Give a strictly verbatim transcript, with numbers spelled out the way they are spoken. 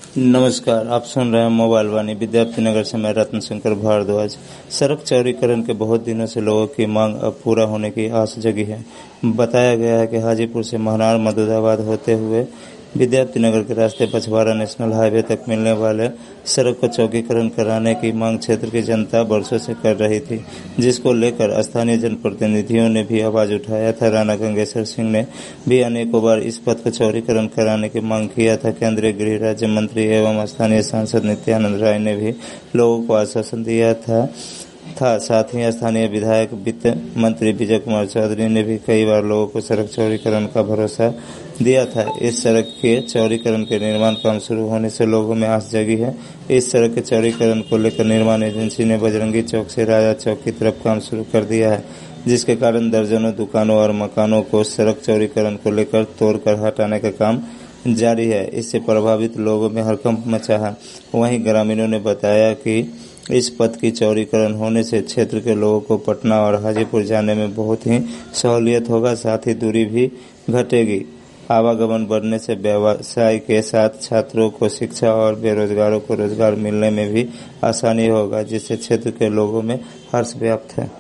नमस्कार, आप सुन रहे हैं मोबाइल वाणी। विद्यार्थी नगर से मैं रत्न शंकर भारद्वाज। सड़क चौड़ीकरण के बहुत दिनों से लोगों की मांग अब पूरा होने की आस जगी है। बताया गया है कि हाजीपुर से महनार मधुदाबाद होते हुए विद्यार्थी नगर के रास्ते पछवाड़ा नेशनल हाईवे तक मिलने वाले सड़क को चौड़ीकरण कराने की मांग क्षेत्र की जनता वर्षों से कर रही थी, जिसको लेकर स्थानीय जनप्रतिनिधियों ने भी आवाज उठाया था। राणा गंगेश्वर सिंह ने भी अनेकों बार इस पथ को चौड़ीकरण कराने की मांग किया था। केंद्रीय गृह राज्य मंत्री एवं स्थानीय सांसद नित्यानंद राय ने भी लोगों को आश्वासन दिया था था साथ ही स्थानीय विधायक वित्त मंत्री विजय कुमार चौधरी ने भी कई बार लोगों को सड़क चौड़ीकरण का भरोसा दिया था। इस सड़क के चौड़ीकरण के निर्माण काम शुरू होने से लोगों में आस जगी है। इस सड़क के चौड़ीकरण को लेकर निर्माण एजेंसी ने बजरंगी चौक से राजा चौक की तरफ काम शुरू कर दिया है, जिसके कारण दर्जनों दुकानों और मकानों को सड़क चौड़ीकरण को लेकर तोड़कर हटाने का काम जारी है। इससे प्रभावित लोगों में हड़कंप मचा है। वहीं ग्रामीणों ने बताया कि इस पथ की चौड़ीकरण होने से क्षेत्र के लोगों को पटना और हाजीपुर जाने में बहुत ही सहूलियत होगा, साथ ही दूरी भी घटेगी। आवागमन बढ़ने से व्यवसाय के साथ छात्रों को शिक्षा और बेरोजगारों को रोजगार मिलने में भी आसानी होगा, जिससे क्षेत्र के लोगों में हर्ष व्याप्त है।